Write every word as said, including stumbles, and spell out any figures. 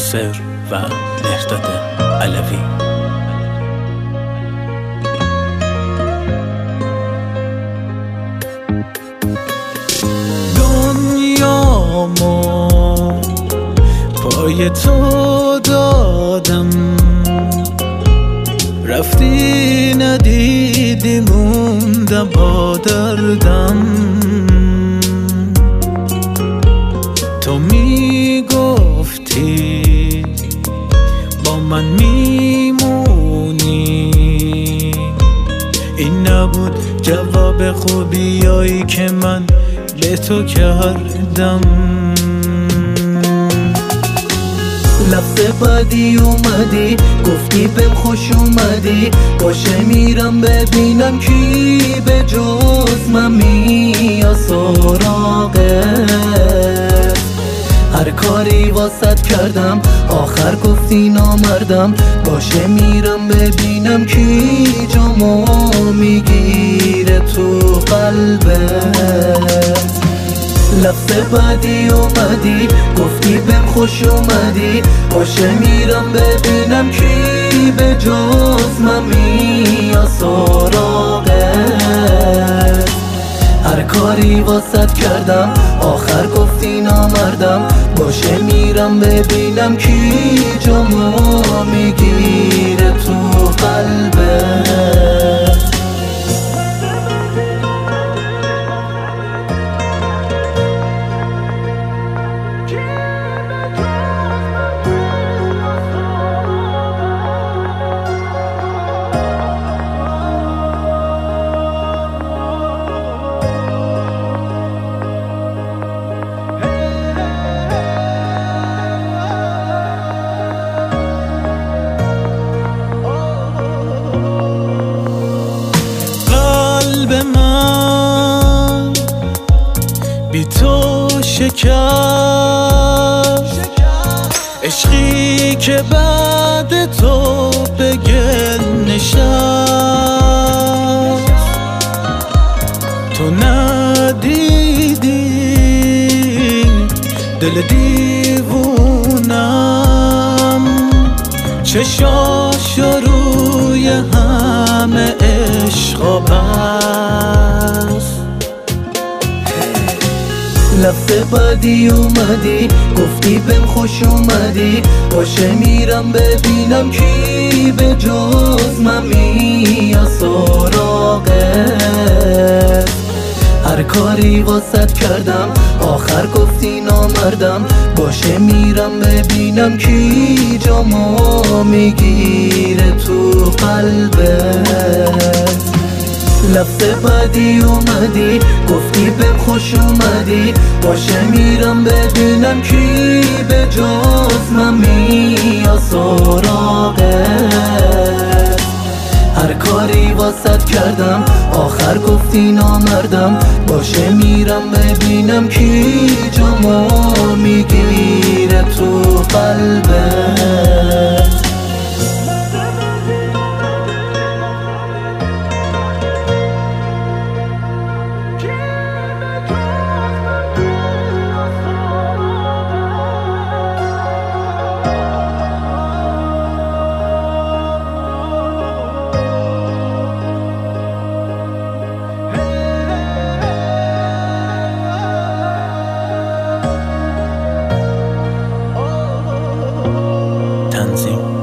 ناصر و مهرداد علوی. دنیامو پای تو دادم، رفتی ندیدی موندم با دردم. تو میگفتی با من میمونی، این نبود جواب خوبیایی که من به تو کردم. لفظ بعدی اومدی گفتی بهم خوش اومدی، باشه میرم ببینم کی به جز من میاد سراغت. هر کاری واسط کردم آخر گفتی نامردم، باشه میرم ببینم کی جامو میگیره تو قلبت. لفظ بعدی اومدی گفتی بهم خوش اومدی، باشه میرم ببینم کی به جز من میاد سراغت. هر کاری واسط کردم آخر گفتی نامردم، باشه میرم ببینم کی جامو میگیره تو قلبت. قلب من بی تو شکست، عشقی که بعد تو به گل نشست. تو ندیدی دل دیوونم، چشاش روی همه عشقا بست. لفظ بعدی اومدی گفتی بهم خوش اومدی، باشه میرم ببینم کی به جز من میاد سراغت. هر کاری واسط کردم آخر گفتی نامردم، باشه میرم ببینم کی جامو میگیره تو قلبت. لفظ بعدی اومدی گفتی بهم خوش اومدی، باشه میرم ببینم کی به جز من میاد سراغت. هر کاری واسط کردم آخر گفتی نامردم، باشه میرم ببینم کی جامو میگیره تو قلبت. تنظیم